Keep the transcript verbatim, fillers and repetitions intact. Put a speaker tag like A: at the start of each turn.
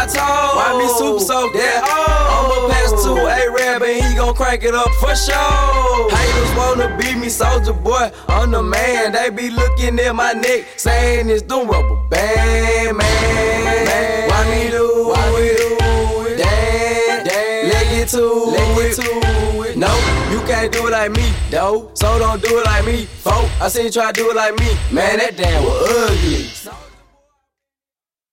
A: I told. Why me super soak that hoe? I'ma pass to A-Rab and he gon' crank it up for sure. Haters wanna beat me, soldier boy, I'm the man. They be looking at my neck, saying it's the rubber band, man. Why me do Why we do it? Damn, damn. Let get to Let get to it. No, you can't do it like me, though. So don't do it like me, folk. I seen you try to do it like me. Man, that damn was ugly.